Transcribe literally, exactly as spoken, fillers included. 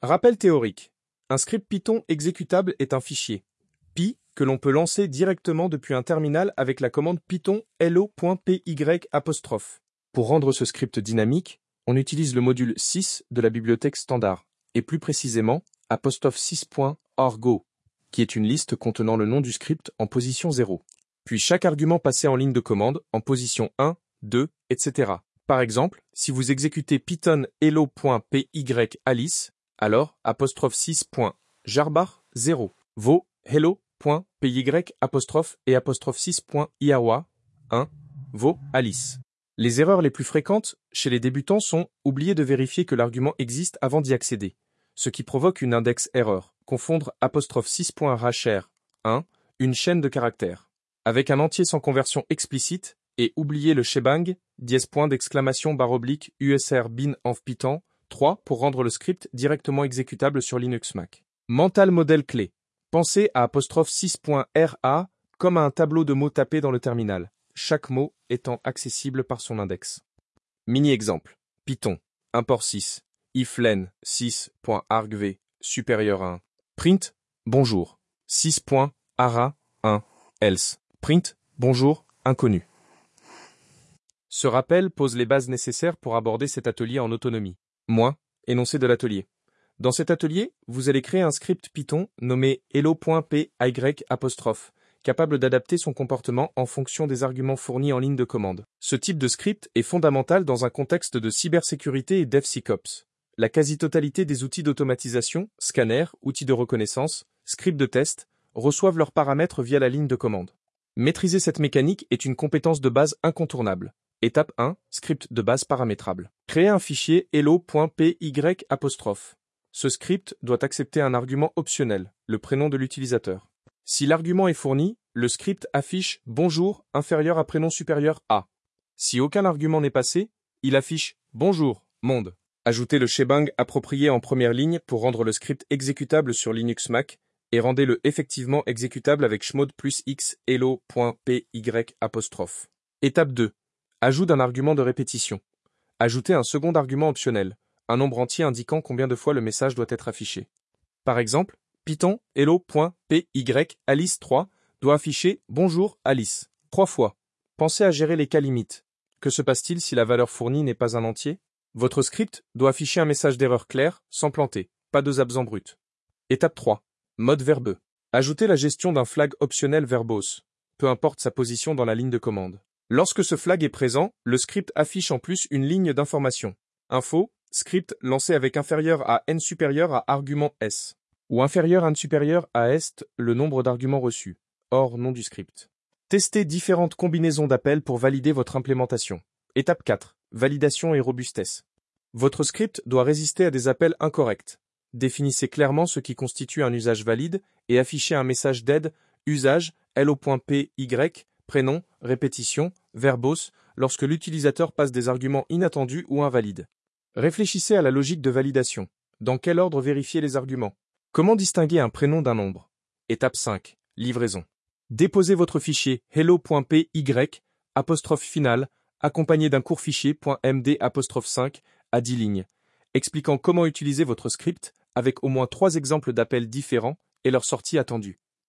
Rappel théorique. Un script Python exécutable est un fichier Py que l'on peut lancer directement depuis un terminal avec la commande python hello.py apostrophe. Pour rendre ce script dynamique, on utilise le module sys de la bibliothèque standard, et plus précisément apostrophe sys.argo, qui est une liste contenant le nom du script en position zéro. Puis chaque argument passé en ligne de commande en position un, deux, et cetera. Par exemple, si vous exécutez python hello.py alice, alors apostrophe sys.jarbar zéro vaut hello.py apostrophe et apostrophe sys.iawa un vaut alice. Les erreurs les plus fréquentes chez les débutants sont oublier de vérifier que l'argument existe avant d'y accéder, ce qui provoque une index erreur, confondre apostrophe sys.racher un, une chaîne de caractères, avec un entier sans conversion explicite, et oublier le shebang, dièse point d'exclamation barre oblique usr bin env python trois pour rendre le script directement exécutable sur Linux Mac. Mental modèle clé. Pensez à apostrophe sys.ra comme à un tableau de mots tapés dans le terminal, chaque mot étant accessible par son index. Mini-exemple. Python. Import sys. If len sys.argv supérieur à un. Print. Bonjour. sys.ara un. Else. Print. Bonjour. Inconnu. Ce rappel pose les bases nécessaires pour aborder cet atelier en autonomie. Moins, énoncé de l'atelier. Dans cet atelier, vous allez créer un script Python nommé hello.py apostrophe, capable d'adapter son comportement en fonction des arguments fournis en ligne de commande. Ce type de script est fondamental dans un contexte de cybersécurité et DevSecOps. La quasi-totalité des outils d'automatisation, scanners, outils de reconnaissance, scripts de test, reçoivent leurs paramètres via la ligne de commande. Maîtriser cette mécanique est une compétence de base incontournable. Étape un. Script de base paramétrable. Créer un fichier hello.py apostrophe. Ce script doit accepter un argument optionnel, le prénom de l'utilisateur. Si l'argument est fourni, le script affiche « Bonjour » inférieur à prénom supérieur à. Si aucun argument n'est passé, il affiche « Bonjour, monde ». Ajoutez le shebang approprié en première ligne pour rendre le script exécutable sur Linux Mac et rendez-le effectivement exécutable avec chmod plus x hello.py apostrophe. Étape deux. Ajout d'un argument de répétition. Ajoutez un second argument optionnel, un nombre entier indiquant combien de fois le message doit être affiché. Par exemple, python hello.py alice trois doit afficher bonjour Alice trois fois. Pensez à gérer les cas limites. Que se passe-t-il si la valeur fournie n'est pas un entier? Votre script doit afficher un message d'erreur clair, sans planter, pas de zaps en brut. Étape trois. Mode verbeux. Ajoutez la gestion d'un flag optionnel verbose, peu importe sa position dans la ligne de commande. Lorsque ce flag est présent, le script affiche en plus une ligne d'information. Info, script lancé avec inférieur à n supérieur à argument s, ou inférieur à n supérieur à est le nombre d'arguments reçus, hors nom du script. Testez différentes combinaisons d'appels pour valider votre implémentation. Étape quatre. Validation et robustesse. Votre script doit résister à des appels incorrects. Définissez clairement ce qui constitue un usage valide et affichez un message d'aide usage hello.py prénom, répétition, verbose, lorsque l'utilisateur passe des arguments inattendus ou invalides. Réfléchissez à la logique de validation. Dans quel ordre vérifier les arguments? Comment distinguer un prénom d'un nombre? Étape cinq. Livraison. Déposez votre fichier hello.py apostrophe final accompagné d'un court fichier .md apostrophe cinq à dix lignes, expliquant comment utiliser votre script avec au moins trois exemples d'appels différents et leur sortie attendue.